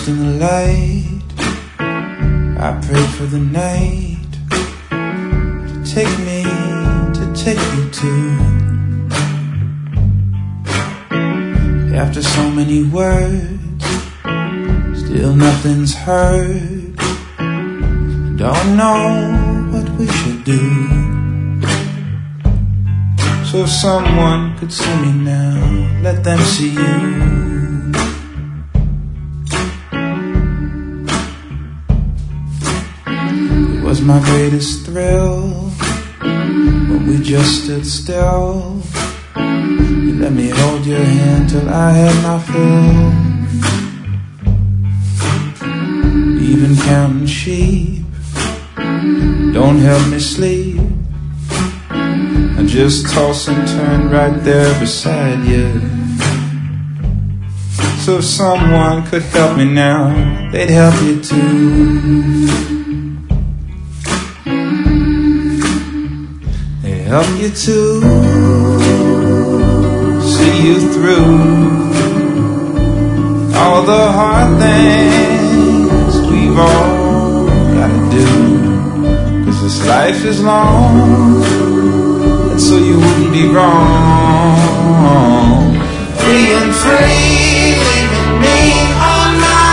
lost in the light. I pray for the night to take me, to take you to. After so many words, still nothing's heard. Don't know what we should do. So if someone could see me now, let them see you. It was my greatest thrill when we just stood still. You let me hold your hand till I had my fill. Even counting sheep don't help me sleep. I just toss and turn right there beside you. So if someone could help me now, they'd help you too. They'd help you too. See you through all the hard things we've all gotta do. 'Cause this life is long, and so you wouldn't be wrong being free, leaving me on my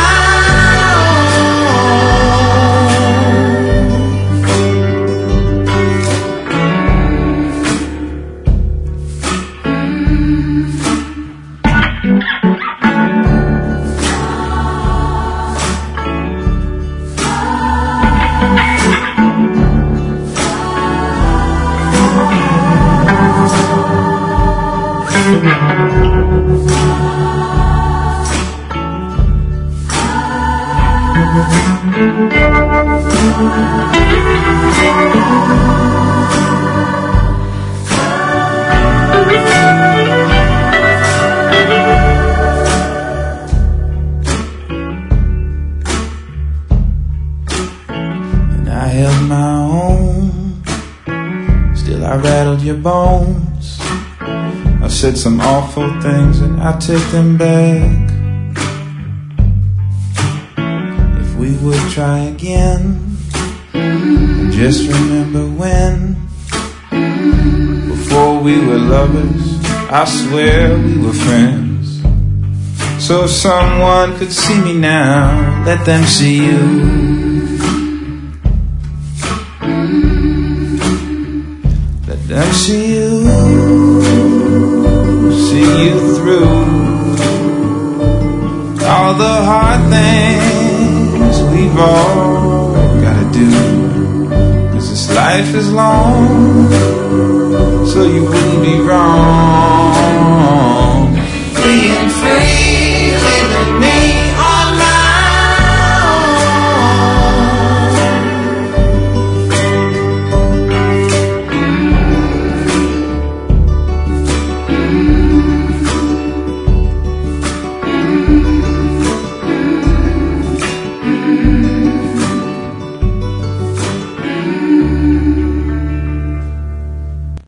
And I held my own, still I rattled your bones. I said some awful things and I take them back. We would try again, and just remember when, before we were lovers, I swear we were friends. So if someone could see me now, let them see you. Let them see you, see you through all the hard things we've all gotta do. 'Cause this life is long, so you wouldn't be wrong